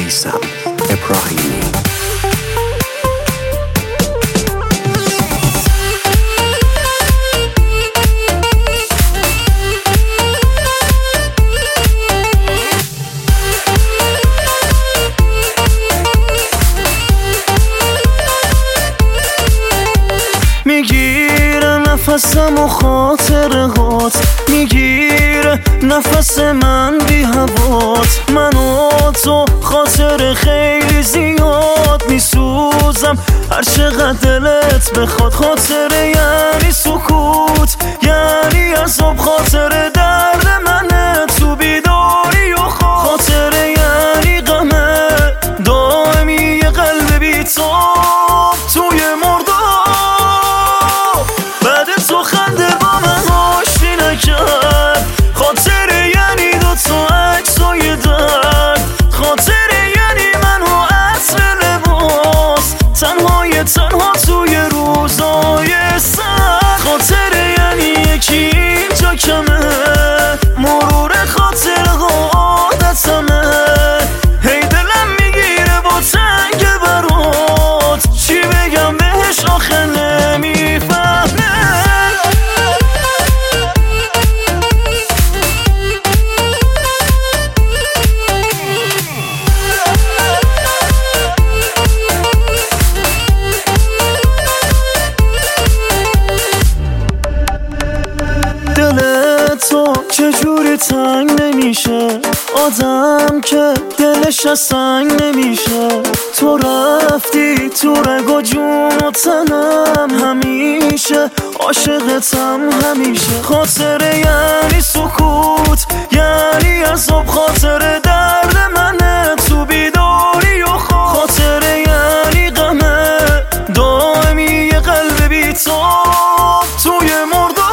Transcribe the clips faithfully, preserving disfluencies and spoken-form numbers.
میثم ابراهیمی. میگیره نفسم و خاطرهات، میگیره نفس من بی هوات. من و تو خاطر خیلی زیاد میسوزم هر چقدر دلت بخواد. خاطر یعنی سکوت، یعنی عذاب، خاطر درد منه تو بیداری و خواب. خاطر یعنی غمه دائمی یه قلب بی‌تاب توی مرداب. بعد تو خنده با من آشتی نکرد. خاطر یعنی دوتا عکسای درد. خاطر یعنی من و عطر لباس، تنهای تنها توی روزای سرد. خاطر یعنی یکی اینجا کمه، مرور خاطرها عادتمه. هی دلم میگیره با تنگ برات، چی بگم بهش آخه نمیفهمه. دل تو چجوری تنگ نمیشه، آدم که دلش از سنگ نمیشه. تو رفتی تو رگ و جون و تنم، همیشه عاشقتم همیشه. خاطر یعنی سکوت، یعنی عذاب، خاطر درد منه تو بیداری و خواب. خاطر یعنی غمه دائمی یه قلب بی‌تاب توی مرداب.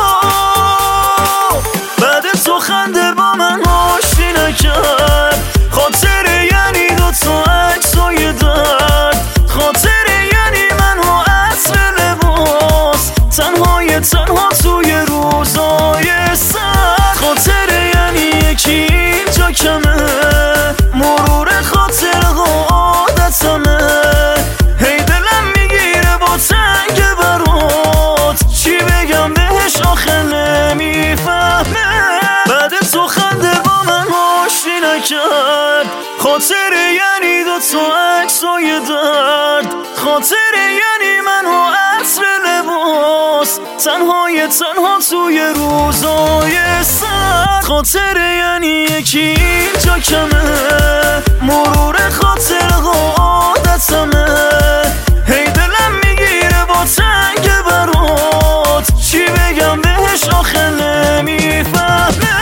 بعد تو خنده با من آشتی نکرد. خاطر یعنی دوتا عکسای درد. خاطر یعنی من و عطر لباس، تنهای تنها توی روزای سرد. خاطر یعنی یکی اینجا کمه، مرور خاطرها عادتمه. هی دلم میگیره با تنگ برات، چی بگم بهش آخه نمیفهمه. بعد تو خنده با من آشتی نکرد. خاطر یعنی دوتا عکسای درد. خاطر یعنی من و عطر لباس، تنهای تنها توی روزای سرد. خاطر یعنی یکی اینجا کمه، مرور خاطرها عادتمه. هی دلم میگیره با تنگ برات، چی بگم بهش آخه نمیفهمه.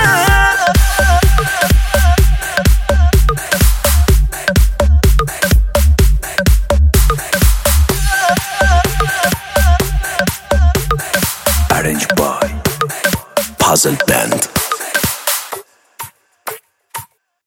Arranged by Puzzle Band.